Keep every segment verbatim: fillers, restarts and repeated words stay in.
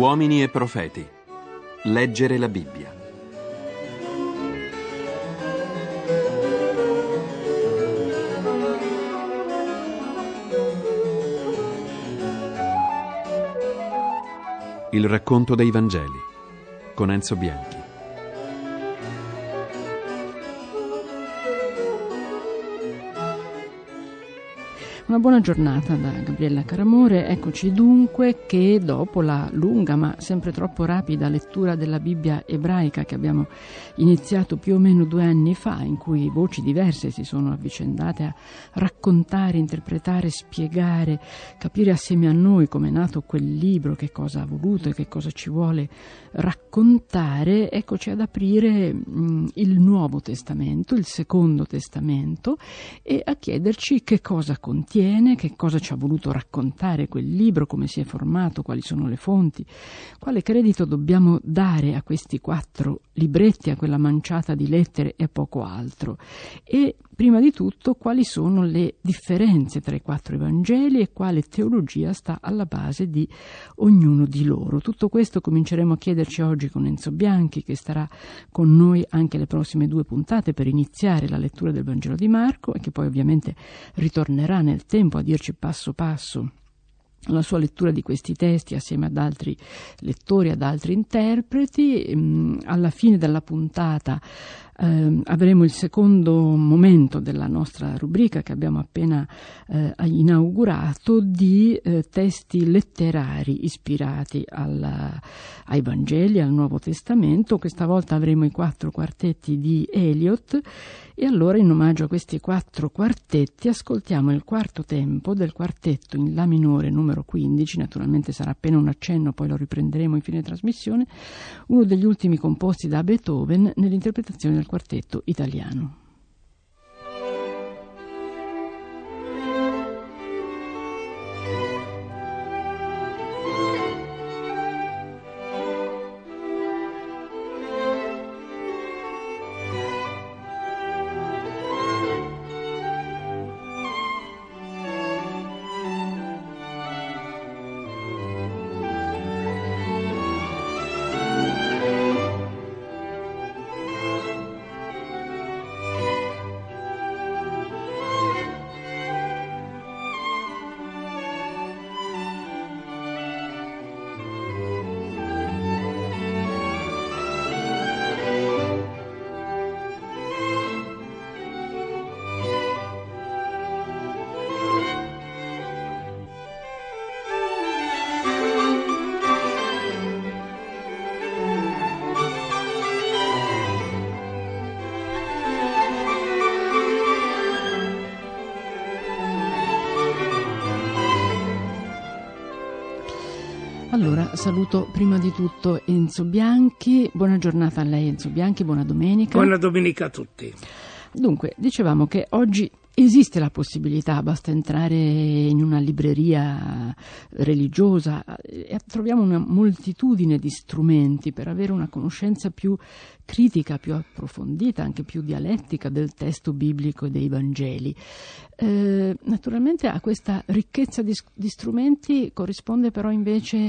Uomini e profeti. Leggere la Bibbia. Il racconto dei Vangeli con Enzo Bianchi. Una buona giornata da Gabriella Caramore. Eccoci dunque che dopo la lunga ma sempre troppo rapida lettura della Bibbia ebraica che abbiamo iniziato più o meno due anni fa, in cui voci diverse si sono avvicendate a raccontare, interpretare, spiegare, capire assieme a noi come è nato quel libro, che cosa ha voluto e che cosa ci vuole raccontare, eccoci ad aprire mh, il Nuovo Testamento, il Secondo Testamento, e a chiederci che cosa contiene, che cosa ci ha voluto raccontare quel libro, come si è formato, quali sono le fonti, quale credito dobbiamo dare a questi quattro libretti, a quella manciata di lettere e poco altro, e prima di tutto quali sono le differenze tra i quattro Evangeli e quale teologia sta alla base di ognuno di loro. Tutto questo cominceremo a chiederci oggi con Enzo Bianchi, che starà con noi anche le prossime due puntate per iniziare la lettura del Vangelo di Marco, e che poi ovviamente ritornerà nel tempo a dirci passo passo la sua lettura di questi testi assieme ad altri lettori, ad altri interpreti. Alla fine della puntata eh, avremo il secondo momento della nostra rubrica che abbiamo appena eh, inaugurato di eh, testi letterari ispirati al, ai Vangeli, al Nuovo Testamento. Questa volta avremo i quattro quartetti di Eliot, e allora in omaggio a questi quattro quartetti ascoltiamo il quarto tempo del quartetto in La minore numero quindici, naturalmente sarà appena un accenno, poi lo riprenderemo in fine trasmissione, uno degli ultimi composti da Beethoven nell'interpretazione del quartetto italiano. Allora, saluto prima di tutto Enzo Bianchi. Buona giornata a lei, Enzo Bianchi, buona domenica. Buona domenica a tutti. Dunque, dicevamo che oggi esiste la possibilità, basta entrare in una libreria religiosa e troviamo una moltitudine di strumenti per avere una conoscenza più critica, più approfondita, anche più dialettica del testo biblico e dei Vangeli. Eh, naturalmente a questa ricchezza di, di strumenti corrisponde però invece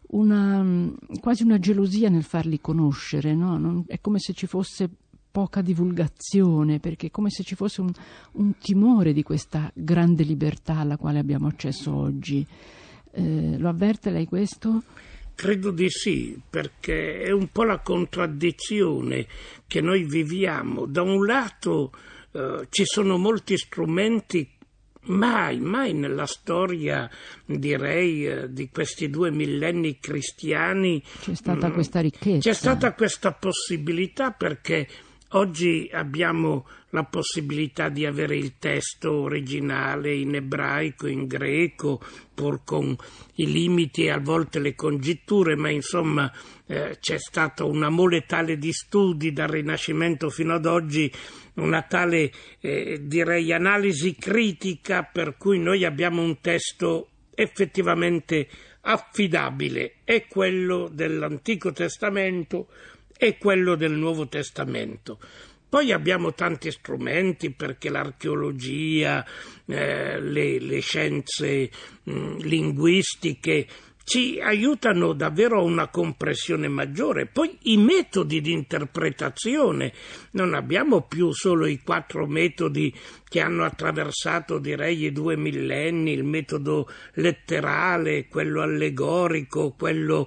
una quasi una gelosia nel farli conoscere, no? Non, è come se ci fosse poca divulgazione, perché è come se ci fosse un, un timore di questa grande libertà alla quale abbiamo accesso oggi. Eh, lo avverte lei questo? Credo di sì, perché è un po' la contraddizione che noi viviamo. Da un lato eh, ci sono molti strumenti, mai, mai nella storia, direi, eh, di questi due millenni cristiani c'è stata mh, questa ricchezza. C'è stata questa possibilità, perché oggi abbiamo la possibilità di avere il testo originale in ebraico, in greco, pur con i limiti e a volte le congetture, ma insomma eh, c'è stata una mole tale di studi dal Rinascimento fino ad oggi, una tale, eh, direi, analisi critica, per cui noi abbiamo un testo effettivamente affidabile, è quello dell'Antico Testamento e quello del Nuovo Testamento. Poi abbiamo tanti strumenti, perché l'archeologia, eh, le, le scienze mh, linguistiche ci aiutano davvero a una comprensione maggiore. Poi i metodi di interpretazione, non abbiamo più solo i quattro metodi che hanno attraversato, direi, i due millenni, il metodo letterale, quello allegorico, quello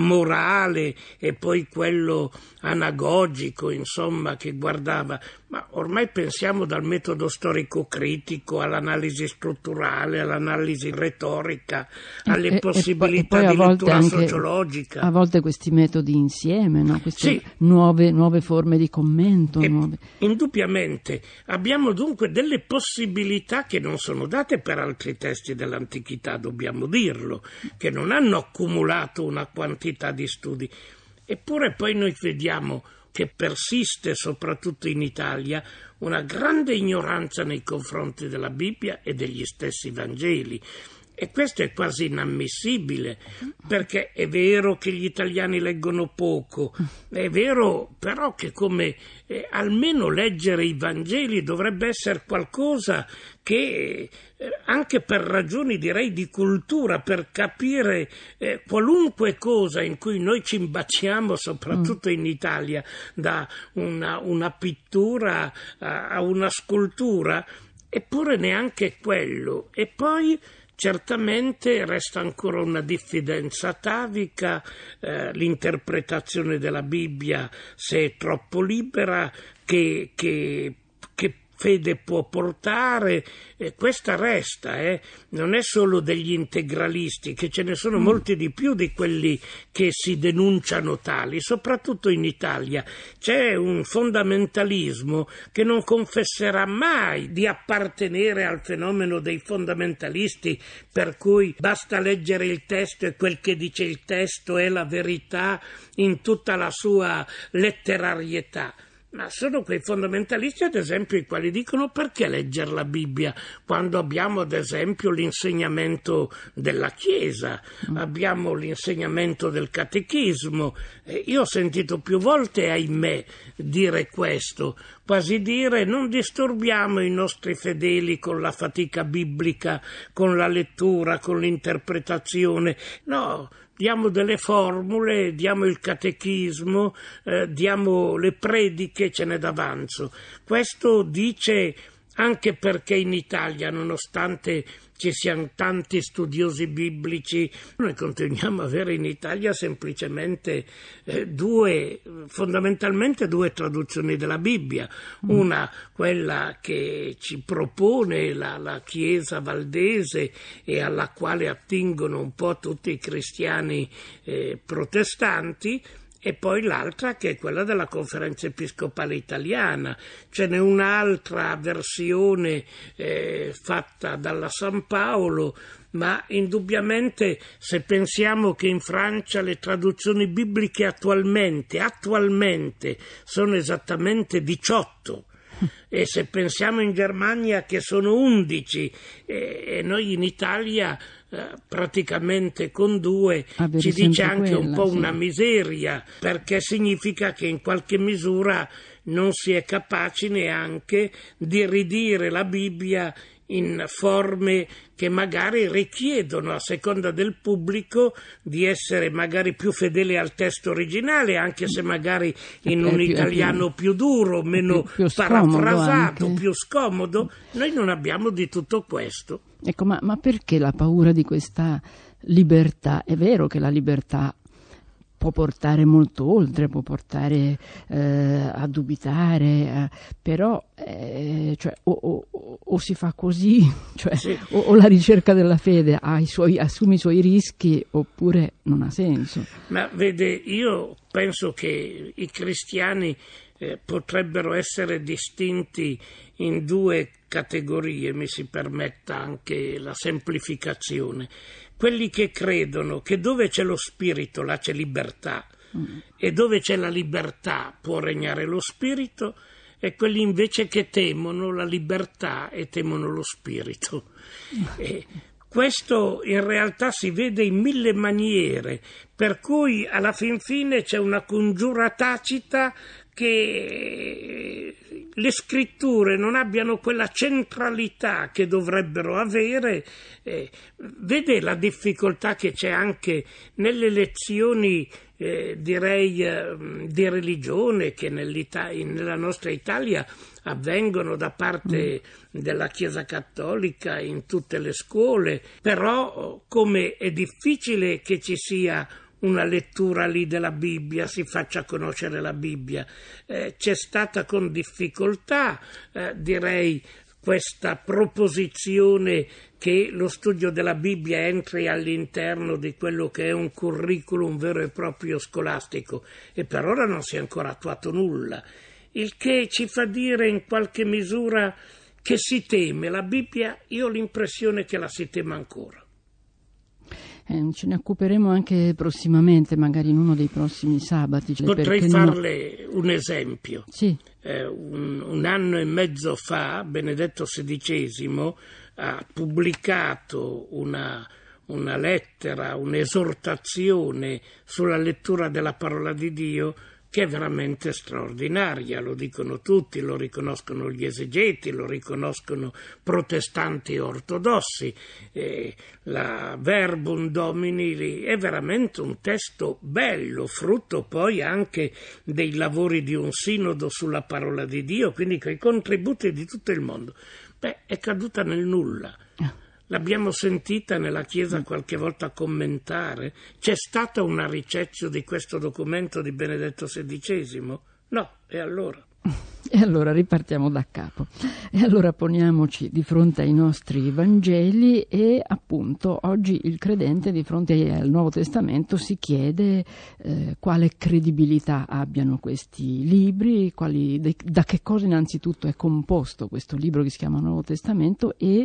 morale e poi quello anagogico, insomma, che guardava. Ma ormai pensiamo dal metodo storico-critico all'analisi strutturale, all'analisi retorica, alle e, possibilità e poi, e poi di lettura anche, sociologica. A volte questi metodi insieme, no? Queste sì. nuove, nuove forme di commento. E, nuove... Indubbiamente. Abbiamo dunque delle possibilità che non sono date per altri testi dell'antichità, dobbiamo dirlo, che non hanno accumulato una quantità di studi. Eppure poi noi vediamo che persiste, soprattutto in Italia, una grande ignoranza nei confronti della Bibbia e degli stessi Vangeli. E questo è quasi inammissibile, perché è vero che gli italiani leggono poco, è vero però che come eh, almeno leggere i Vangeli dovrebbe essere qualcosa che eh, anche per ragioni direi di cultura, per capire eh, qualunque cosa in cui noi ci imbacchiamo, soprattutto in Italia, da una, una pittura a, a una scultura, eppure neanche quello. E poi certamente resta ancora una diffidenza atavica, eh, l'interpretazione della Bibbia, se è troppo libera, che, che, che fede può portare, eh, questa resta, eh. non è solo degli integralisti, che ce ne sono mm. molti di più di quelli che si denunciano tali, soprattutto in Italia. C'è un fondamentalismo che non confesserà mai di appartenere al fenomeno dei fondamentalisti, per cui basta leggere il testo e quel che dice il testo è la verità in tutta la sua letterarietà. Ma sono quei fondamentalisti, ad esempio, i quali dicono: perché leggere la Bibbia quando abbiamo, ad esempio, l'insegnamento della Chiesa, mm. abbiamo l'insegnamento del catechismo. Eh, io ho sentito più volte, ahimè, dire questo, quasi dire: non disturbiamo i nostri fedeli con la fatica biblica, con la lettura, con l'interpretazione. No, diamo delle formule, diamo il catechismo, eh, diamo le prediche, ce n'è d'avanzo. Questo dice anche perché in Italia, nonostante ci siano tanti studiosi biblici, noi continuiamo a avere in Italia semplicemente eh, due, fondamentalmente due traduzioni della Bibbia. Mm. Una, quella che ci propone la, la Chiesa valdese e alla quale attingono un po' tutti i cristiani eh, protestanti, e poi l'altra che è quella della Conferenza Episcopale Italiana. Ce n'è un'altra versione eh, fatta dalla San Paolo, ma indubbiamente se pensiamo che in Francia le traduzioni bibliche attualmente, attualmente sono esattamente diciotto, e se pensiamo in Germania che sono undici, e, e noi in Italia eh, praticamente con due, Avere ci dice anche quella, un po' sì. una miseria, perché significa che in qualche misura non si è capaci neanche di ridire la Bibbia in forme che magari richiedono, a seconda del pubblico, di essere magari più fedeli al testo originale, anche se magari in un più, italiano più, più duro, meno più, più parafrasato, anche. più scomodo. Noi non abbiamo di tutto questo. Ecco, ma, ma perché la paura di questa libertà? È vero che la libertà può portare molto oltre, può portare eh, a dubitare, eh, però eh, cioè, o, o, o si fa così, cioè, sì. o, o la ricerca della fede ha i suoi, assume i suoi rischi, oppure non ha senso. Ma vede, io penso che i cristiani eh, potrebbero essere distinti in due categorie, mi si permetta anche la semplificazione. Quelli che credono che dove c'è lo spirito là c'è libertà, mm. e dove c'è la libertà può regnare lo spirito, e quelli invece che temono la libertà e temono lo spirito. Mm. E questo in realtà si vede in mille maniere, per cui alla fin fine c'è una congiura tacita che le scritture non abbiano quella centralità che dovrebbero avere. Eh, vede la difficoltà che c'è anche nelle lezioni, eh, direi, eh, di religione che nella nostra Italia avvengono da parte mm. della Chiesa Cattolica in tutte le scuole, però come è difficile che ci sia una lettura lì della Bibbia, si faccia conoscere la Bibbia. Eh, c'è stata con difficoltà, eh, direi, questa proposizione che lo studio della Bibbia entri all'interno di quello che è un curriculum vero e proprio scolastico, e per ora non si è ancora attuato nulla, il che ci fa dire in qualche misura che si teme la Bibbia. Io ho l'impressione che la si tema ancora. Eh, ce ne occuperemo anche prossimamente, magari in uno dei prossimi sabati. Potrei farle no... un esempio. Sì. Eh, un, un anno e mezzo fa Benedetto sedicesimo ha pubblicato una, una lettera, un'esortazione sulla lettura della parola di Dio che è veramente straordinaria, lo dicono tutti, lo riconoscono gli esegeti, lo riconoscono protestanti ortodossi. Eh, la Verbum Domini è veramente un testo bello, frutto poi anche dei lavori di un sinodo sulla parola di Dio, quindi con i contributi di tutto il mondo. Beh, è caduta nel nulla. L'abbiamo sentita nella Chiesa qualche volta commentare? C'è stata una ricetio di questo documento di Benedetto sedicesimo? No, e allora? E allora ripartiamo da capo. E allora poniamoci di fronte ai nostri Vangeli e appunto oggi il credente di fronte al Nuovo Testamento si chiede eh, quale credibilità abbiano questi libri, quali, de, da che cosa innanzitutto è composto questo libro che si chiama Nuovo Testamento e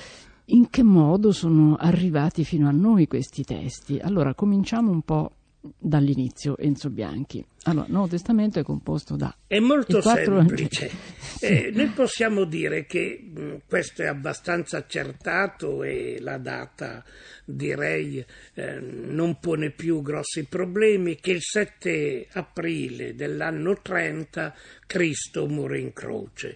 in che modo sono arrivati fino a noi questi testi. Allora cominciamo un po' dall'inizio, Enzo Bianchi. Allora, il Nuovo Testamento è composto da... È molto semplice. Sì. Eh, noi possiamo dire che mh, questo è abbastanza accertato e la data, direi, eh, non pone più grossi problemi, che il sette aprile dell'anno trenta Cristo muore in croce.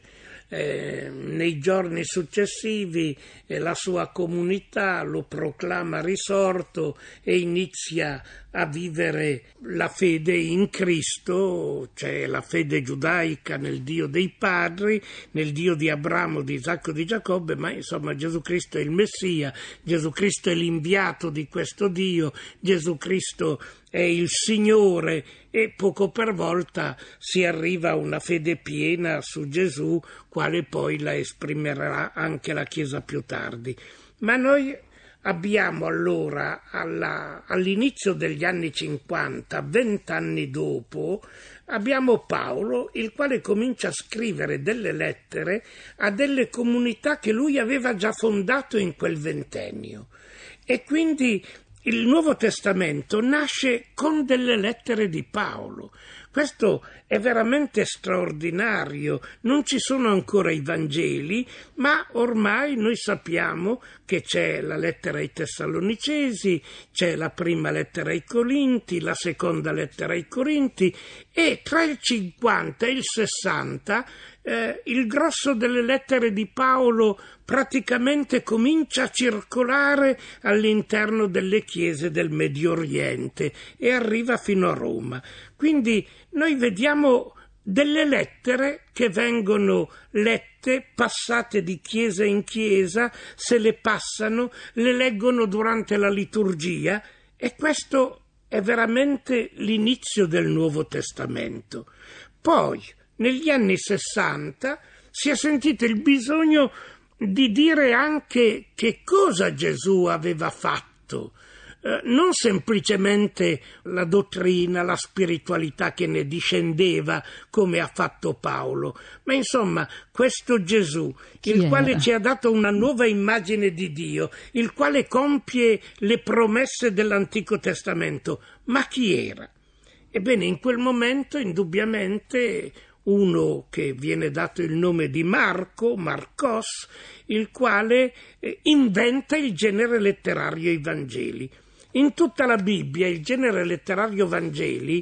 Eh, nei giorni successivi eh, la sua comunità lo proclama risorto e inizia a vivere la fede in Cristo, cioè la fede giudaica nel Dio dei padri, nel Dio di Abramo, di Isacco e di Giacobbe, ma insomma Gesù Cristo è il Messia, Gesù Cristo è l'inviato di questo Dio, Gesù Cristo è il Signore, e poco per volta si arriva a una fede piena su Gesù, quale poi la esprimerà anche la Chiesa più tardi. Ma noi abbiamo allora, alla, all'inizio degli anni cinquanta, vent'anni dopo, abbiamo Paolo, il quale comincia a scrivere delle lettere a delle comunità che lui aveva già fondato in quel ventennio. E quindi il Nuovo Testamento nasce con delle lettere di Paolo. Questo è veramente straordinario. Non ci sono ancora i Vangeli, ma ormai noi sappiamo che c'è la lettera ai Tessalonicesi, c'è la prima lettera ai Corinti, la seconda lettera ai Corinti, e tra il cinquanta e il sessanta eh, il grosso delle lettere di Paolo praticamente comincia a circolare all'interno delle chiese del Medio Oriente e arriva fino a Roma. Quindi noi vediamo delle lettere che vengono lette, passate di chiesa in chiesa, se le passano, le leggono durante la liturgia, e questo è veramente l'inizio del Nuovo Testamento. Poi, negli anni sessanta, si è sentito il bisogno di dire anche che cosa Gesù aveva fatto, eh, non semplicemente la dottrina, la spiritualità che ne discendeva come ha fatto Paolo, ma insomma questo Gesù, Chi il era? quale ci ha dato una nuova immagine di Dio, il quale compie le promesse dell'Antico Testamento. Ma chi era? Ebbene, in quel momento indubbiamente uno che viene dato il nome di Marco, Marcos, il quale eh, inventa il genere letterario i Vangeli. In tutta la Bibbia il genere letterario Vangeli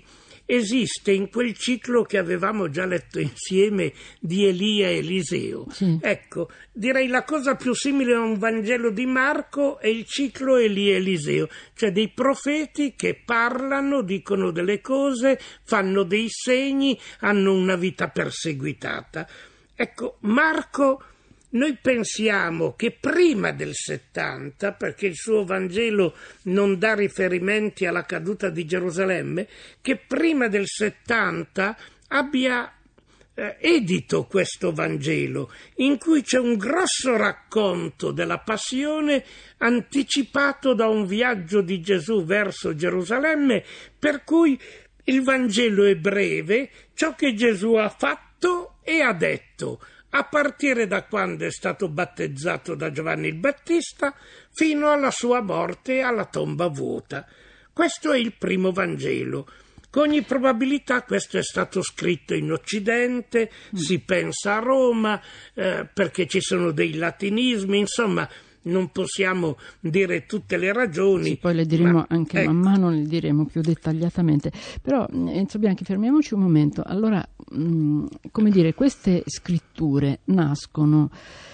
esiste in quel ciclo che avevamo già letto insieme di Elia e Eliseo. Sì. Ecco, direi la cosa più simile a un Vangelo di Marco è il ciclo Elia e Eliseo, cioè dei profeti che parlano, dicono delle cose, fanno dei segni, hanno una vita perseguitata. Ecco, Marco, noi pensiamo che prima del settanta, perché il suo Vangelo non dà riferimenti alla caduta di Gerusalemme, che prima del settanta abbia eh, edito questo Vangelo, in cui c'è un grosso racconto della passione anticipato da un viaggio di Gesù verso Gerusalemme, per cui il Vangelo è breve, ciò che Gesù ha fatto e ha detto, a partire da quando è stato battezzato da Giovanni il Battista fino alla sua morte e alla tomba vuota. Questo è il primo Vangelo. Con ogni probabilità questo è stato scritto in Occidente, mm. si pensa a Roma, eh, perché ci sono dei latinismi, insomma non possiamo dire tutte le ragioni. Sì, poi le diremo ma, anche ecco. man mano, le diremo più dettagliatamente. Però Enzo Bianchi, fermiamoci un momento. Allora, mh, come dire, queste scritture nascono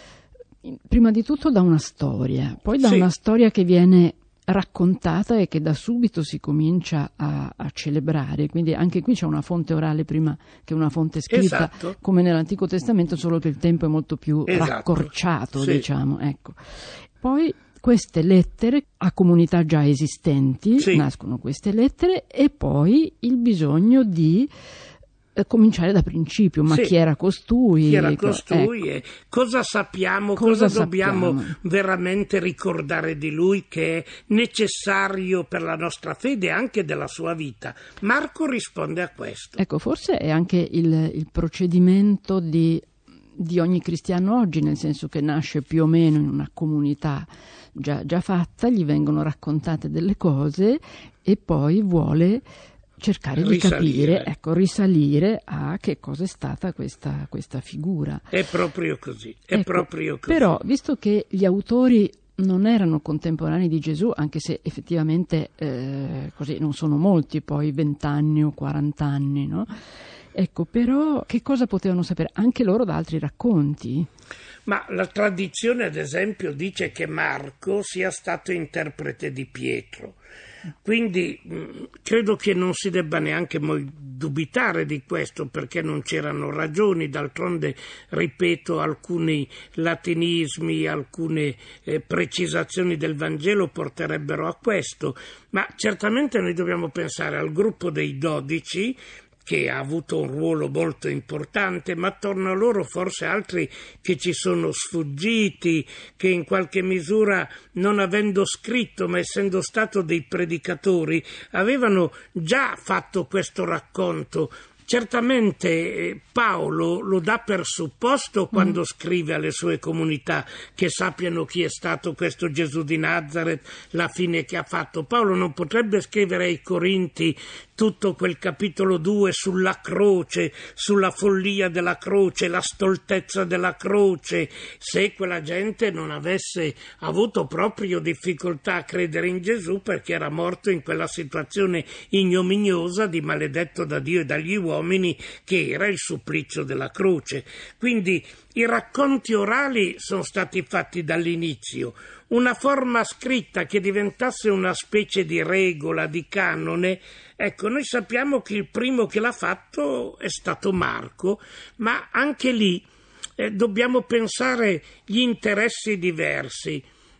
prima di tutto da una storia, poi da sì. una storia che viene raccontata e che da subito si comincia a, a celebrare, quindi anche qui c'è una fonte orale prima che una fonte scritta, esatto. come nell'Antico Testamento, solo che il tempo è molto più esatto. raccorciato, sì. diciamo, ecco. Poi queste lettere a comunità già esistenti, sì. nascono queste lettere, e poi il bisogno di eh, cominciare da principio, ma sì. chi era costui? Chi era ecco, costui ecco. e cosa sappiamo, cosa, cosa dobbiamo sappiamo? veramente ricordare di lui, che è necessario per la nostra fede e anche della sua vita. Marco risponde a questo. Ecco, forse è anche il, il procedimento di di ogni cristiano oggi, nel senso che nasce più o meno in una comunità già, già fatta, gli vengono raccontate delle cose e poi vuole cercare di risalire. capire, ecco, risalire a che cosa è stata questa, questa figura. È proprio così, è ecco, proprio così. Però, visto che gli autori non erano contemporanei di Gesù, anche se effettivamente eh, così non sono molti, poi vent'anni o quarant'anni, no? Ecco, però che cosa potevano sapere anche loro da altri racconti? Ma la tradizione, ad esempio, dice che Marco sia stato interprete di Pietro. Quindi mh, credo che non si debba neanche mo- dubitare di questo, perché non c'erano ragioni. D'altronde, ripeto, alcuni latinismi, alcune eh, precisazioni del Vangelo porterebbero a questo. Ma certamente noi dobbiamo pensare al gruppo dei dodici, che ha avuto un ruolo molto importante, ma attorno a loro forse altri che ci sono sfuggiti, che in qualche misura, non avendo scritto ma essendo stato dei predicatori, avevano già fatto questo racconto. Certamente eh, Paolo lo dà per supposto quando mm. scrive alle sue comunità che sappiano chi è stato questo Gesù di Nazaret, la fine che ha fatto. Paolo non potrebbe scrivere ai Corinti tutto quel capitolo due sulla croce, sulla follia della croce, la stoltezza della croce, se quella gente non avesse avuto proprio difficoltà a credere in Gesù, perché era morto in quella situazione ignominiosa di maledetto da Dio e dagli uomini, che era il supplizio della croce. Quindi i racconti orali sono stati fatti dall'inizio. Una forma scritta che diventasse una specie di regola, di canone, ecco, noi sappiamo che il primo che l'ha fatto è stato Marco, ma anche lì eh, dobbiamo pensare gli interessi diversi.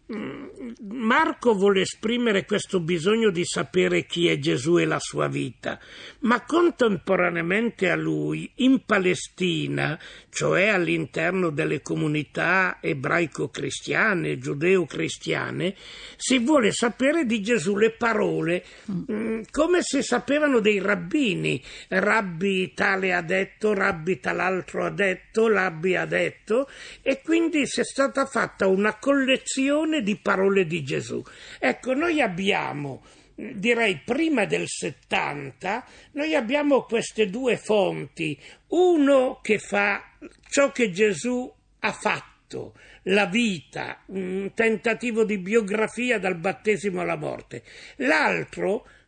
Marco vuole esprimere questo bisogno di sapere chi è Gesù e la sua vita, ma contemporaneamente a lui, in Palestina, cioè all'interno delle comunità ebraico-cristiane, giudeo-cristiane, si vuole sapere di Gesù le parole, mm. come se sapevano dei rabbini. Rabbi tale ha detto, rabbi tal'altro ha detto, rabbi ha detto, e quindi si è stata fatta una collezione di parole di Gesù. Ecco, noi abbiamo, direi prima del settanta, noi abbiamo queste due fonti, uno che fa ciò che Gesù ha fatto, la vita, un tentativo di biografia dal battesimo alla morte, l'altro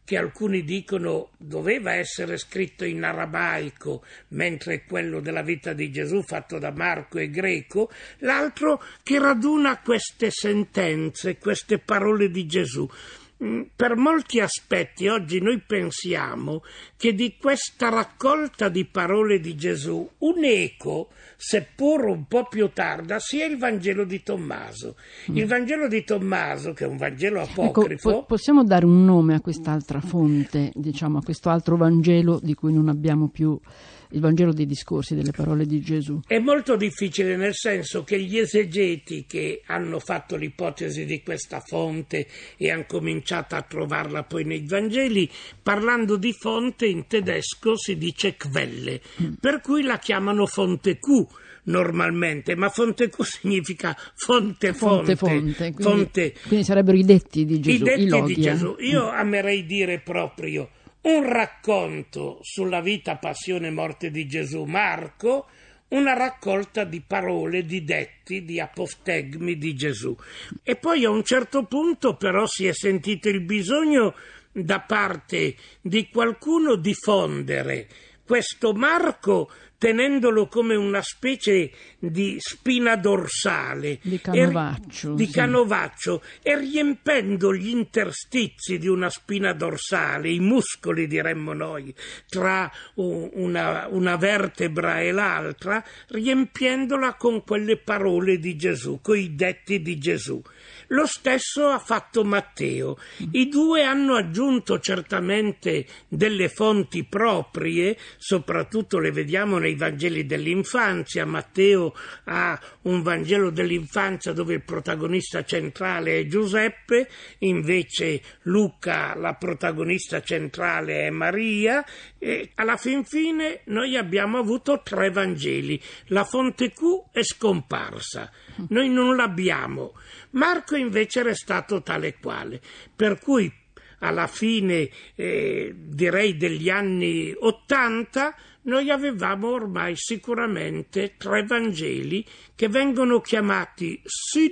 che alcuni dicono doveva essere scritto in arabaico, mentre quello della vita di Gesù fatto da Marco è greco, l'altro che raduna queste sentenze, queste parole di Gesù. Per molti aspetti oggi noi pensiamo che di questa raccolta di parole di Gesù un eco, seppur un po' più tarda, sia il Vangelo di Tommaso. Il Vangelo di Tommaso, che è un Vangelo apocrifo... Ecco, po- possiamo dare un nome a quest'altra fonte, diciamo, a questo altro Vangelo di cui non abbiamo più... il Vangelo dei discorsi, delle parole di Gesù. È molto difficile, nel senso che gli esegeti che hanno fatto l'ipotesi di questa fonte e hanno cominciato a trovarla poi nei Vangeli, parlando di fonte in tedesco si dice Quelle, mm. per cui la chiamano fonte Q normalmente, ma fonte Q significa fonte fonte, fonte, fonte. Quindi, fonte. Quindi sarebbero i detti di Gesù, i detti i loghi, di Gesù. Eh? Io amerei dire proprio un racconto sulla vita, passione e morte di Gesù, Marco, una raccolta di parole, di detti, di apostegmi di Gesù. E poi a un certo punto però si è sentito il bisogno da parte di qualcuno di fondere questo Marco tenendolo come una specie di spina dorsale, di canovaccio, e, di sì. canovaccio e riempendo gli interstizi di una spina dorsale, i muscoli diremmo noi, tra una, una vertebra e l'altra, riempiendola con quelle parole di Gesù, coi detti di Gesù. Lo stesso ha fatto Matteo. I due hanno aggiunto certamente delle fonti proprie, soprattutto le vediamo nei Vangeli dell'infanzia. Matteo ha un Vangelo dell'infanzia dove il protagonista centrale è Giuseppe, invece Luca la protagonista centrale è Maria, e alla fin fine noi abbiamo avuto tre Vangeli. La fonte Q è scomparsa, noi non l'abbiamo. Marco invece è restato tale quale, per cui alla fine eh, direi degli anni ottanta noi avevamo ormai sicuramente tre Vangeli che vengono chiamati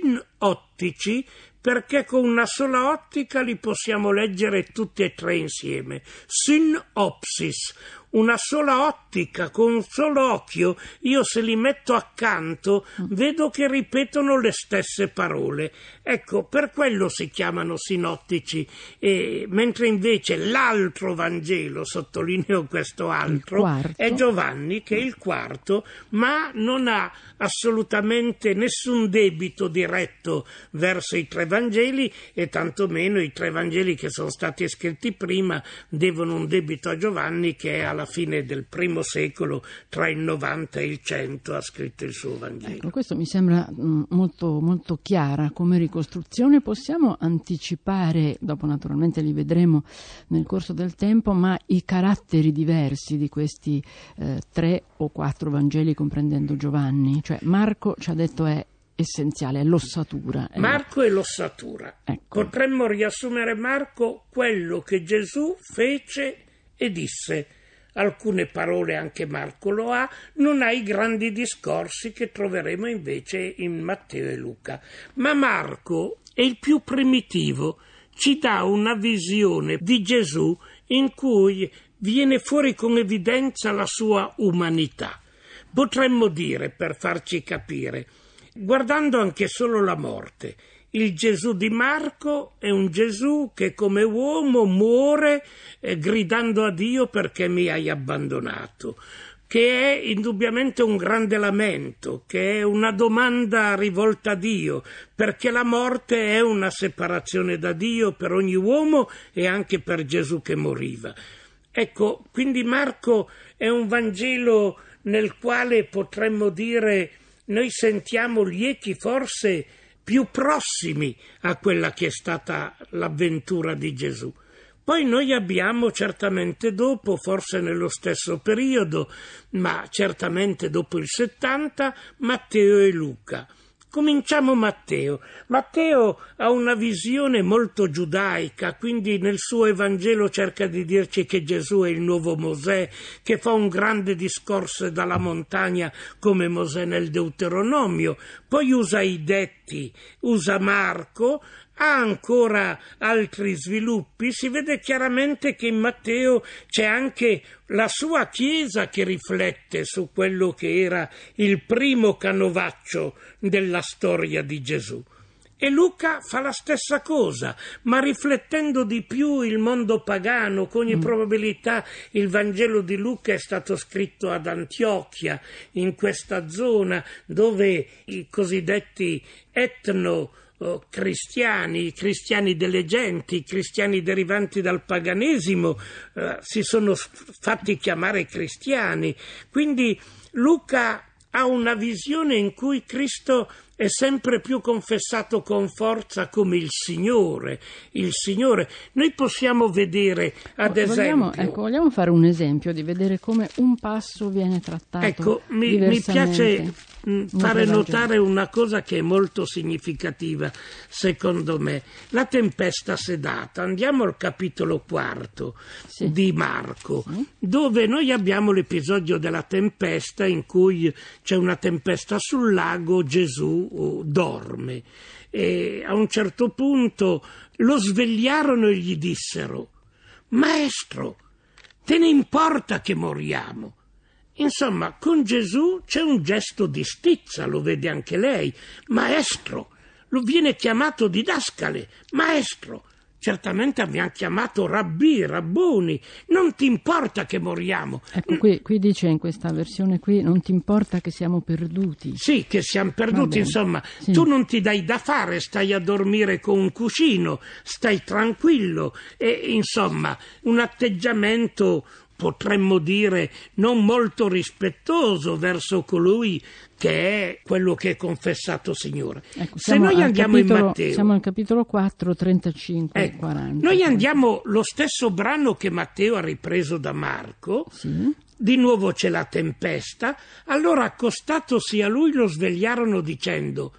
sinottici perché con una sola ottica li possiamo leggere tutti e tre insieme. Synopsis, una sola ottica, con un solo occhio, io se li metto accanto vedo che ripetono le stesse parole. Ecco, per quello si chiamano sinottici, e, mentre invece l'altro Vangelo, sottolineo questo altro, è Giovanni, che è il quarto, ma non ha assolutamente nessun debito diretto verso i tre Vangeli, e tantomeno i tre Vangeli che sono stati scritti prima devono un debito a Giovanni, che è alla fine del primo secolo, tra il novanta e il cento, ha scritto il suo Vangelo. Ecco, questo mi sembra mh, molto, molto chiara come ricostruzione. Possiamo anticipare, dopo naturalmente li vedremo nel corso del tempo, ma i caratteri diversi di questi eh, tre o quattro Vangeli comprendendo Giovanni? Cioè Marco ci ha detto è essenziale, è l'ossatura. È Marco è l'ossatura. Ecco. Potremmo riassumere Marco quello che Gesù fece e disse. Alcune parole anche Marco lo ha, non ha i grandi discorsi che troveremo invece in Matteo e Luca. Ma Marco è il più primitivo, ci dà una visione di Gesù in cui viene fuori con evidenza la sua umanità. Potremmo dire, per farci capire, guardando anche solo la morte, il Gesù di Marco è un Gesù che come uomo muore eh, gridando a Dio perché mi hai abbandonato, che è indubbiamente un grande lamento, che è una domanda rivolta a Dio, perché la morte è una separazione da Dio per ogni uomo e anche per Gesù che moriva. Ecco, quindi Marco è un Vangelo nel quale potremmo dire noi sentiamo gli echi forse più prossimi a quella che è stata l'avventura di Gesù. Poi noi abbiamo certamente dopo, forse nello stesso periodo, ma certamente dopo il settanta, Matteo e Luca. Cominciamo Matteo. Matteo ha una visione molto giudaica, quindi nel suo Evangelo cerca di dirci che Gesù è il nuovo Mosè, che fa un grande discorso dalla montagna come Mosè nel Deuteronomio, poi usa i detti elementi usa Marco, ha ancora altri sviluppi. Si vede chiaramente che in Matteo c'è anche la sua Chiesa che riflette su quello che era il primo canovaccio della storia di Gesù. E Luca fa la stessa cosa, ma riflettendo di più il mondo pagano. Con ogni mm. probabilità il Vangelo di Luca è stato scritto ad Antiochia, in questa zona dove i cosiddetti etno Oh, cristiani, i cristiani delle genti, i cristiani derivanti dal paganesimo eh, si sono fatti chiamare cristiani. Quindi Luca ha una visione in cui Cristo è sempre più confessato con forza come il Signore, il Signore. Noi possiamo vedere, ad vogliamo, esempio... Ecco, vogliamo fare un esempio di vedere come un passo viene trattato ecco, mi, mi piace fare notare una cosa che è molto significativa, secondo me. La tempesta sedata. Andiamo al capitolo quarto sì. di Marco, sì. dove noi abbiamo l'episodio della tempesta in cui c'è una tempesta sul lago, Gesù dorme e a un certo punto lo svegliarono e gli dissero: Maestro, te ne importa che moriamo? Insomma, con Gesù c'è un gesto di stizza, lo vede anche lei. Maestro, lo viene chiamato didascale, maestro. Certamente abbiamo chiamato rabbì, rabboni, non ti importa che moriamo. Ecco, qui, qui dice in questa versione qui, non ti importa che siamo perduti. Sì, che siamo perduti, insomma, sì. Tu non ti dai da fare, stai a dormire con un cuscino, stai tranquillo, e insomma, un atteggiamento, potremmo dire, non molto rispettoso verso colui che è quello che è confessato Signore. Ecco, se noi andiamo capitolo, in Matteo, siamo al capitolo quattro, trentacinque ecco, e quaranta. Noi andiamo lo stesso brano che Matteo ha ripreso da Marco, sì. Di nuovo c'è la tempesta, allora accostatosi a lui lo svegliarono dicendo: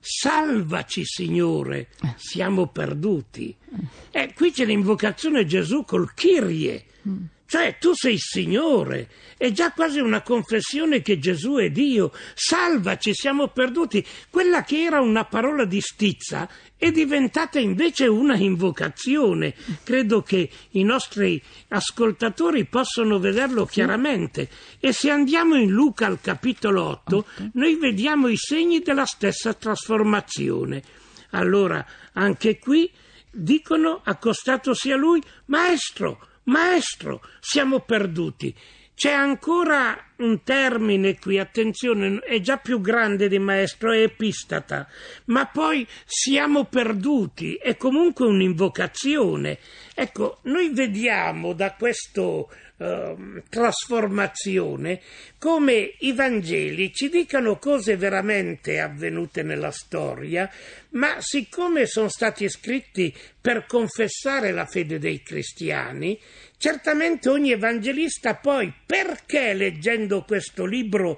salvaci Signore, siamo perduti. E qui c'è l'invocazione Gesù col Kyrie, mm. Cioè, tu sei Signore, è già quasi una confessione che Gesù è Dio, salvaci, siamo perduti. Quella che era una parola di stizza è diventata invece una invocazione. Credo che i nostri ascoltatori possono vederlo chiaramente. E se andiamo in Luca al capitolo otto, okay. noi vediamo i segni della stessa trasformazione. Allora, anche qui dicono, accostatosi a lui: Maestro, Maestro, siamo perduti. C'è ancora un termine qui, attenzione, è già più grande di maestro, è epistata, ma poi siamo perduti, è comunque un'invocazione. Ecco, noi vediamo da questo Uh, trasformazione come i Vangeli ci dicano cose veramente avvenute nella storia, ma siccome sono stati scritti per confessare la fede dei cristiani, certamente ogni evangelista poi, perché leggendo questo libro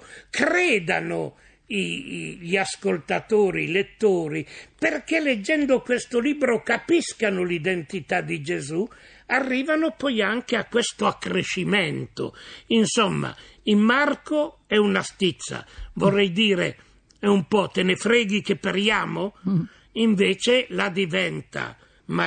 credano I, i, gli ascoltatori, i lettori, perché leggendo questo libro capiscano l'identità di Gesù, arrivano poi anche a questo accrescimento. Insomma, in Marco è una stizza, vorrei dire è un po' te ne freghi che periamo, invece la diventa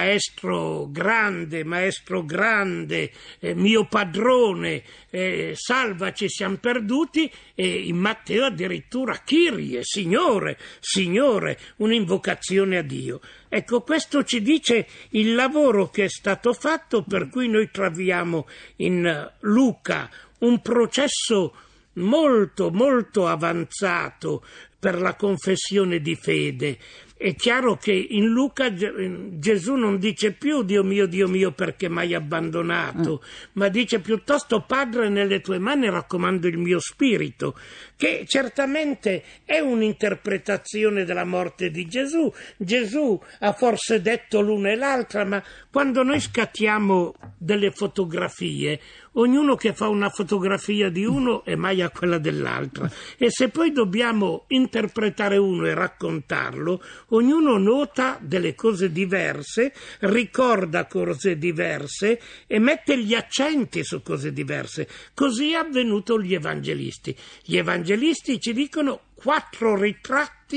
maestro grande, maestro grande, eh, mio padrone, eh, salvaci, siamo perduti, e in Matteo addirittura Kyrie, Signore, Signore, un'invocazione a Dio. Ecco, questo ci dice il lavoro che è stato fatto, per cui noi troviamo in Luca un processo molto, molto avanzato per la confessione di fede. È chiaro che in Luca Gesù non dice più Dio mio, Dio mio, perché m'hai abbandonato, mm. ma dice piuttosto Padre, nelle tue mani raccomando il mio spirito, che certamente è un'interpretazione della morte di Gesù. Gesù ha forse detto l'una e l'altra, ma quando noi scattiamo delle fotografie, ognuno che fa una fotografia di uno è mai a quella dell'altra, e se poi dobbiamo interpretare uno e raccontarlo, ognuno nota delle cose diverse, ricorda cose diverse e mette gli accenti su cose diverse. Così è avvenuto agli evangelisti. Gli evangelisti ci dicono quattro ritratti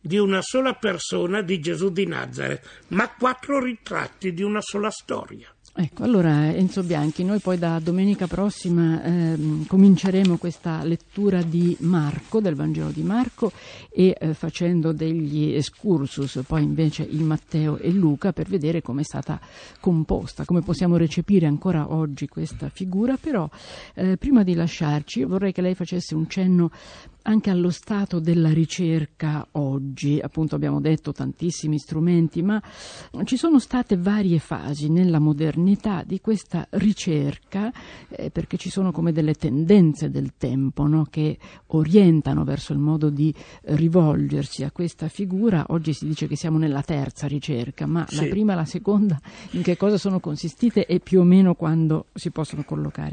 di una sola persona, di Gesù di Nazareth, ma quattro ritratti di una sola storia. Ecco, allora Enzo Bianchi, noi poi da domenica prossima eh, cominceremo questa lettura di Marco, del Vangelo di Marco, e eh, facendo degli excursus poi invece in Matteo e Luca per vedere come è stata composta, come possiamo recepire ancora oggi questa figura. Però eh, prima di lasciarci vorrei che lei facesse un cenno anche allo stato della ricerca oggi. Appunto abbiamo detto tantissimi strumenti, ma ci sono state varie fasi nella modernità di questa ricerca, eh, perché ci sono come delle tendenze del tempo, no? Che orientano verso il modo di rivolgersi a questa figura. Oggi si dice che siamo nella terza ricerca, ma sì. La prima e la seconda in che cosa sono consistite e più o meno quando si possono collocare?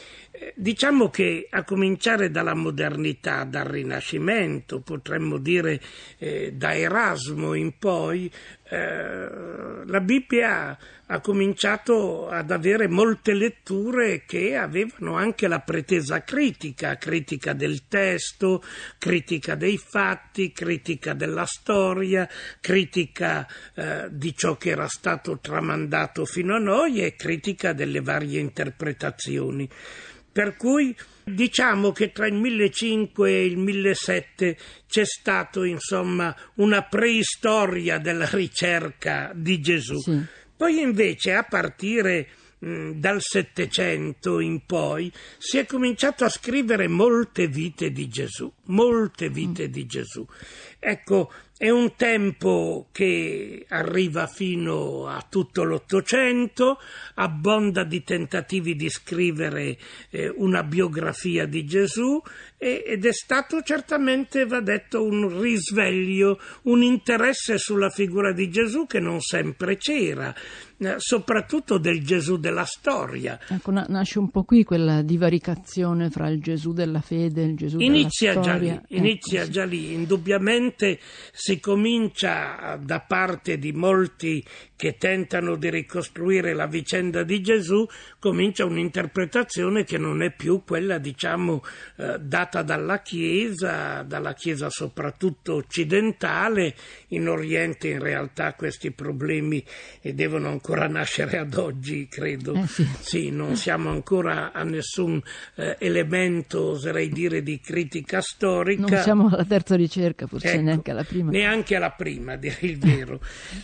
Diciamo che a cominciare dalla modernità, dal Rinascimento, potremmo dire eh, da Erasmo in poi, eh, la Bibbia ha cominciato ad avere molte letture che avevano anche la pretesa critica, critica del testo, critica dei fatti, critica della storia, critica eh, di ciò che era stato tramandato fino a noi e critica delle varie interpretazioni. Per cui diciamo che tra il millecinquecento e il millesettecento c'è stato insomma una preistoria della ricerca di Gesù. Sì. Poi invece a partire mh, dal Settecento in poi si è cominciato a scrivere molte vite di Gesù, molte vite mm. di Gesù. Ecco, è un tempo che arriva fino a tutto l'Ottocento, abbonda di tentativi di scrivere eh, una biografia di Gesù e, ed è stato certamente, va detto, un risveglio, un interesse sulla figura di Gesù che non sempre c'era, eh, soprattutto del Gesù della storia. Ecco, na- nasce un po' qui quella divaricazione fra il Gesù della fede e il Gesù inizia della già storia. Lì, inizia ecco, già lì, indubbiamente si comincia da parte di molti che tentano di ricostruire la vicenda di Gesù, comincia un'interpretazione che non è più quella, diciamo, eh, data dalla Chiesa, dalla Chiesa soprattutto occidentale. In Oriente in realtà questi problemi eh, devono ancora nascere ad oggi, credo. Eh sì. Sì, non siamo ancora a nessun eh, elemento, oserei dire, di critica storica. Non siamo alla terza ricerca, forse ecco, neanche alla prima. Neanche alla prima, direi il vero.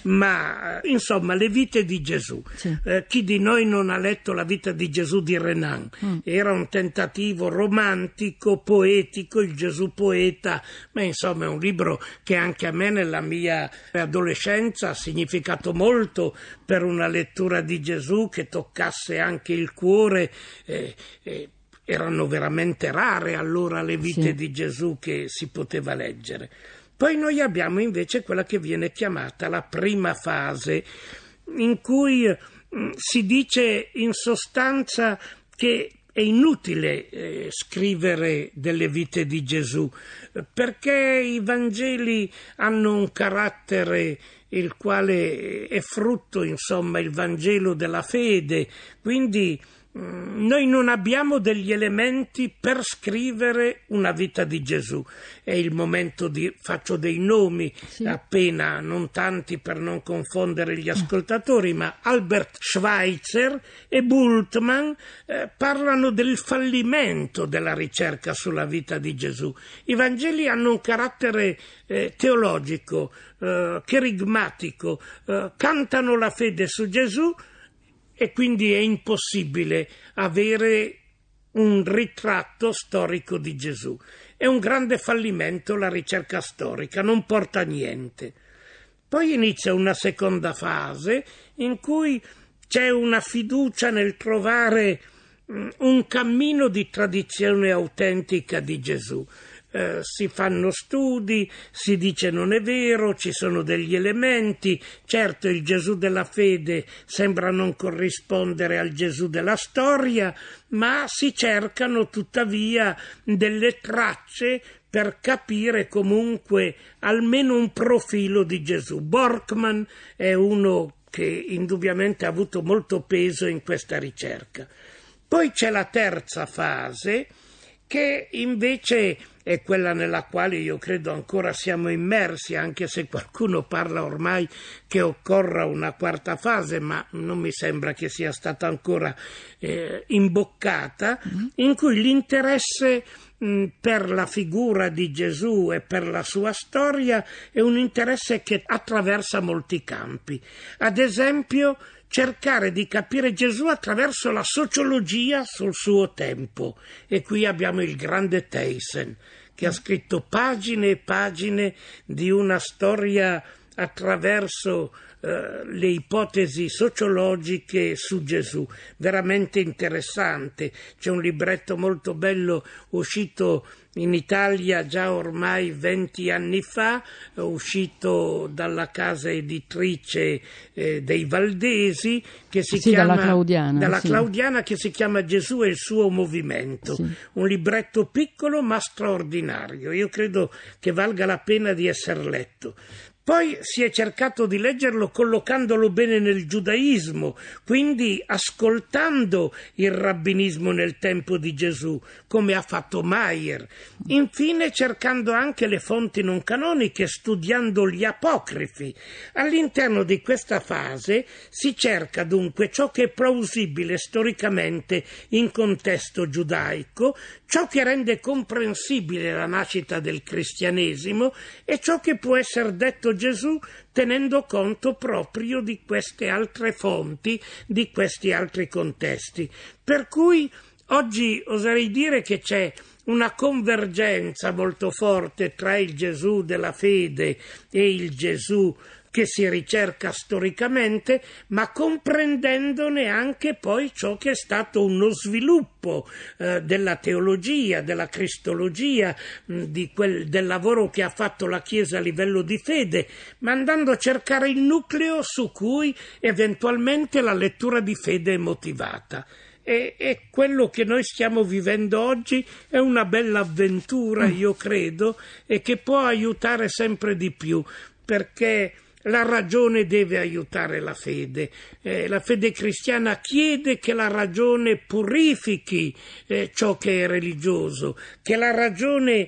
Ma insomma, le vite di Gesù. Sì. Eh, chi di noi non ha letto la vita di Gesù di Renan? Mm. Era un tentativo romantico, poetico, il Gesù poeta, ma insomma è un libro che anche a me nella mia adolescenza ha significato molto per una lettura di Gesù che toccasse anche il cuore. Eh, eh, erano veramente rare allora le vite sì. di Gesù che si poteva leggere. Poi noi abbiamo invece quella che viene chiamata la prima fase, in cui mh, si dice in sostanza che è inutile eh, scrivere delle vite di Gesù, perché i Vangeli hanno un carattere il quale è frutto, insomma, il Vangelo della fede, quindi noi non abbiamo degli elementi per scrivere una vita di Gesù. È il momento di faccio dei nomi sì. appena, non tanti per non confondere gli ascoltatori, ma Albert Schweitzer e Bultmann eh, parlano del fallimento della ricerca sulla vita di Gesù. I Vangeli hanno un carattere eh, teologico, eh, cherigmatico, eh, cantano la fede su Gesù, e quindi è impossibile avere un ritratto storico di Gesù. È un grande fallimento la ricerca storica, non porta a niente. Poi inizia una seconda fase in cui c'è una fiducia nel trovare un cammino di tradizione autentica di Gesù. Eh, si fanno studi, si dice non è vero, ci sono degli elementi, certo il Gesù della fede sembra non corrispondere al Gesù della storia, ma si cercano tuttavia delle tracce per capire comunque almeno un profilo di Gesù. Borkmann è uno che indubbiamente ha avuto molto peso in questa ricerca. Poi c'è la terza fase, che invece è quella nella quale io credo ancora siamo immersi, anche se qualcuno parla ormai che occorra una quarta fase, ma non mi sembra che sia stata ancora eh, imboccata, in cui l'interesse mh, per la figura di Gesù e per la sua storia è un interesse che attraversa molti campi. Ad esempio, cercare di capire Gesù attraverso la sociologia sul suo tempo. E qui abbiamo il grande Theissen, che ha scritto pagine e pagine di una storia attraverso eh, le ipotesi sociologiche su Gesù, veramente interessante. C'è un libretto molto bello uscito in Italia già ormai venti anni fa, uscito dalla casa editrice eh, dei Valdesi, che si sì, chiama dalla Claudiana, dalla sì. Claudiana, che si chiama Gesù e il suo movimento, sì. Un libretto piccolo ma straordinario, io credo che valga la pena di essere letto. Poi si è cercato di leggerlo collocandolo bene nel giudaismo, quindi ascoltando il rabbinismo nel tempo di Gesù, come ha fatto Maier. Infine cercando anche le fonti non canoniche, studiando gli apocrifi. All'interno di questa fase si cerca dunque ciò che è plausibile storicamente in contesto giudaico, ciò che rende comprensibile la nascita del cristianesimo e ciò che può essere detto Gesù tenendo conto proprio di queste altre fonti, di questi altri contesti. Per cui oggi oserei dire che c'è una convergenza molto forte tra il Gesù della fede e il Gesù che si ricerca storicamente, ma comprendendone anche poi ciò che è stato uno sviluppo eh, della teologia, della cristologia, mh, di quel, del lavoro che ha fatto la Chiesa a livello di fede, ma andando a cercare il nucleo su cui eventualmente la lettura di fede è motivata. E, e quello che noi stiamo vivendo oggi è una bella avventura, io credo, e che può aiutare sempre di più, perché la ragione deve aiutare la fede. Eh, la fede cristiana chiede che la ragione purifichi eh, ciò che è religioso, che la ragione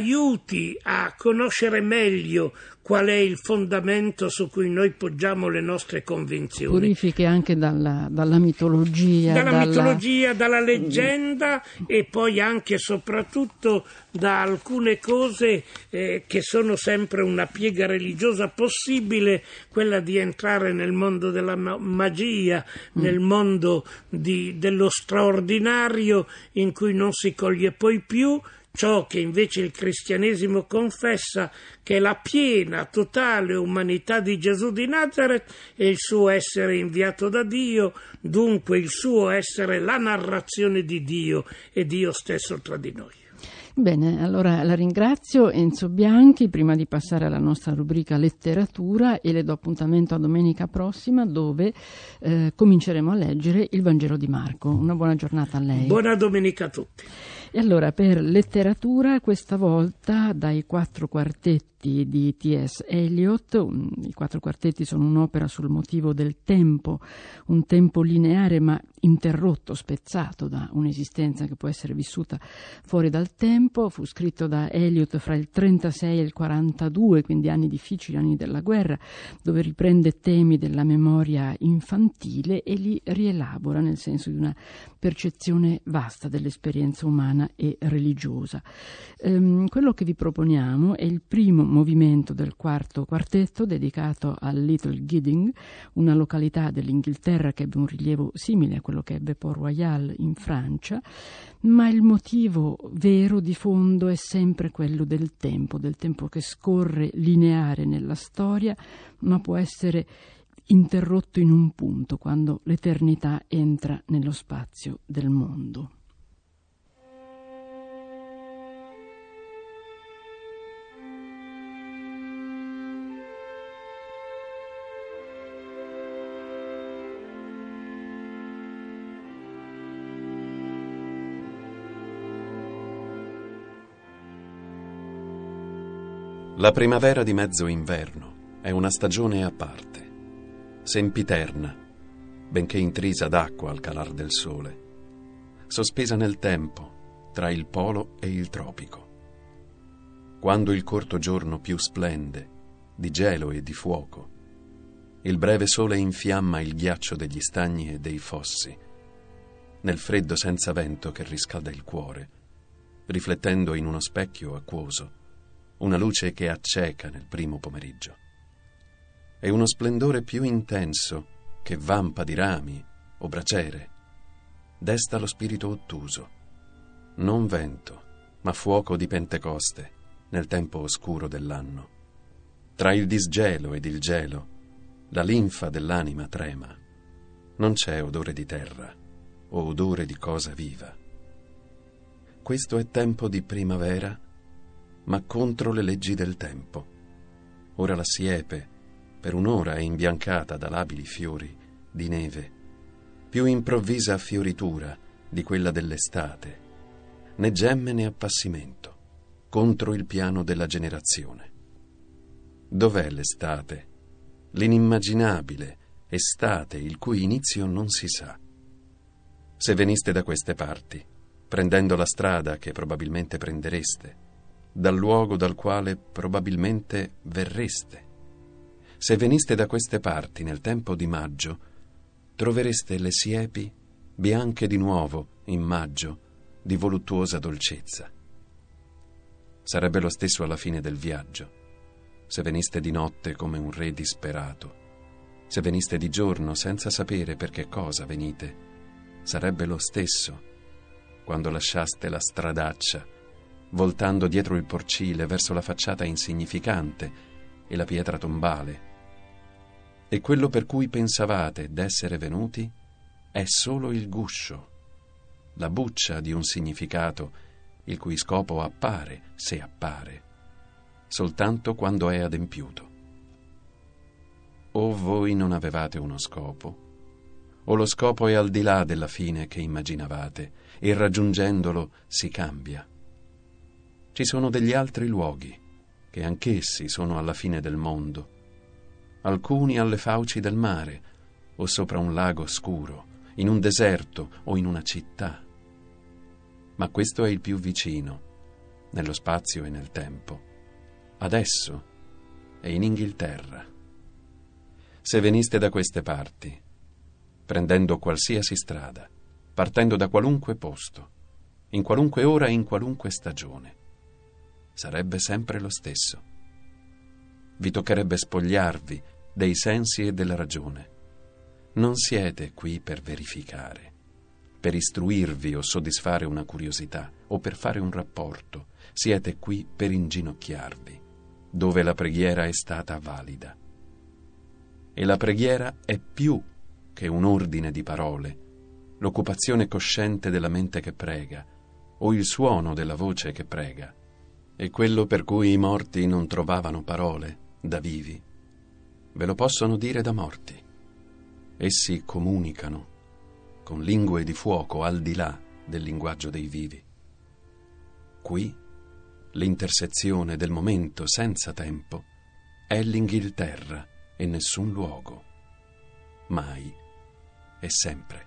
aiuti a conoscere meglio qual è il fondamento su cui noi poggiamo le nostre convinzioni. Purifiche anche dalla, dalla mitologia. Dalla, dalla mitologia, dalla leggenda e poi anche e soprattutto da alcune cose eh, che sono sempre una piega religiosa possibile, quella di entrare nel mondo della magia, mm. nel mondo di, dello straordinario in cui non si coglie poi più ciò che invece il cristianesimo confessa, che è la piena, totale umanità di Gesù di Nazareth e il suo essere inviato da Dio, dunque il suo essere la narrazione di Dio e Dio stesso tra di noi. Bene, allora la ringrazio Enzo Bianchi. Prima di passare alla nostra rubrica letteratura, e le do appuntamento a domenica prossima, dove eh, cominceremo a leggere il Vangelo di Marco. Una buona giornata a lei. Buona domenica a tutti. E allora, per letteratura, questa volta dai quattro quartetti di T S Eliot. I quattro quartetti sono un'opera sul motivo del tempo, un tempo lineare ma interrotto, spezzato da un'esistenza che può essere vissuta fuori dal tempo. Fu scritto da Eliot fra il trentasei e il quarantadue, quindi anni difficili, anni della guerra, dove riprende temi della memoria infantile e li rielabora nel senso di una percezione vasta dell'esperienza umana e religiosa. Ehm, quello che vi proponiamo è il primo movimento del quarto quartetto, dedicato a Little Gidding, una località dell'Inghilterra che ebbe un rilievo simile a quello che ebbe Port-Royal in Francia, ma il motivo vero di fondo è sempre quello del tempo, del tempo che scorre lineare nella storia, ma può essere interrotto in un punto, quando l'eternità entra nello spazio del mondo. La primavera di mezzo inverno è una stagione a parte, sempiterna, benché intrisa d'acqua al calar del sole, sospesa nel tempo tra il polo e il tropico. quando il corto giorno più splende, di gelo e di fuoco, il breve sole infiamma il ghiaccio degli stagni e dei fossi, nel freddo senza vento che riscalda il cuore, riflettendo in uno specchio acquoso una luce che acceca nel primo pomeriggio. E uno splendore più intenso che vampa di rami o braciere desta lo spirito ottuso, non vento, ma fuoco di Pentecoste nel tempo oscuro dell'anno. Tra il disgelo ed il gelo la linfa dell'anima trema. Non c'è odore di terra o odore di cosa viva. Questo è tempo di primavera, ma contro le leggi del tempo. Ora la siepe per un'ora è imbiancata da labili fiori di neve, più improvvisa fioritura di quella dell'estate, né gemme né appassimento, contro il piano della generazione. Dov'è l'estate? L'inimmaginabile estate il cui inizio non si sa. Se veniste da queste parti, prendendo la strada che probabilmente prendereste, dal luogo dal quale probabilmente verreste, se veniste da queste parti nel tempo di maggio, trovereste le siepi bianche di nuovo in maggio di voluttuosa dolcezza. Sarebbe lo stesso alla fine del viaggio, se veniste di notte come un re disperato, se veniste di giorno senza sapere per che cosa venite, sarebbe lo stesso quando lasciaste la stradaccia, voltando dietro il porcile verso la facciata insignificante e la pietra tombale. E quello per cui pensavate d'essere venuti è solo il guscio, la buccia di un significato il cui scopo appare, se appare, soltanto quando è adempiuto. O voi non avevate uno scopo, o lo scopo è al di là della fine che immaginavate, e raggiungendolo si cambia. Ci sono degli altri luoghi, che anch'essi sono alla fine del mondo, alcuni alle fauci del mare, o sopra un lago scuro, in un deserto o in una città. Ma questo è il più vicino, nello spazio e nel tempo. Adesso è in Inghilterra. Se veniste da queste parti, prendendo qualsiasi strada, partendo da qualunque posto, in qualunque ora e in qualunque stagione, sarebbe sempre lo stesso. Vi toccherebbe spogliarvi dei sensi e della ragione. Non siete qui per verificare, per istruirvi o soddisfare una curiosità o per fare un rapporto. Siete qui per inginocchiarvi, dove la preghiera è stata valida. E la preghiera è più che un ordine di parole, l'occupazione cosciente della mente che prega, o il suono della voce che prega. E quello per cui i morti non trovavano parole da vivi, ve lo possono dire da morti. Essi comunicano con lingue di fuoco al di là del linguaggio dei vivi. Qui l'intersezione del momento senza tempo è l'Inghilterra e nessun luogo, mai e sempre.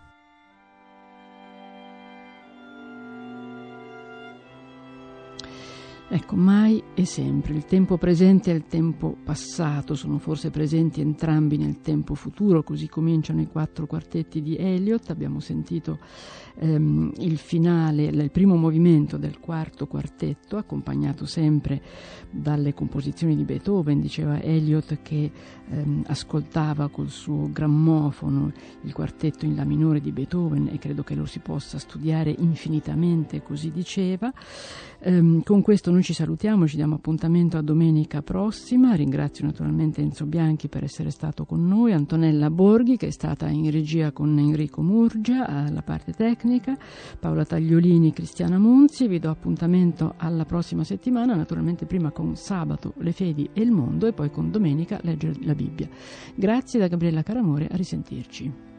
Ecco, mai e sempre. Il tempo presente e il tempo passato sono forse presenti entrambi nel tempo futuro, così cominciano i quattro quartetti di Eliot. Abbiamo sentito ehm, il finale, il primo movimento del quarto quartetto, accompagnato sempre dalle composizioni di Beethoven. Diceva Eliot che ehm, ascoltava col suo grammofono il quartetto in La minore di Beethoven e credo che lo si possa studiare infinitamente, così diceva. Ehm, con questo noi ci salutiamo, ci diamo appuntamento a domenica prossima. Ringrazio naturalmente Enzo Bianchi per essere stato con noi, Antonella Borghi che è stata in regia con Enrico Murgia alla parte tecnica, Paola Tagliolini, Cristiana Munzi. Vi do appuntamento alla prossima settimana, naturalmente prima con Sabato, le fedi e il mondo e poi con Domenica leggere la Bibbia. Grazie da Gabriella Caramore, a risentirci.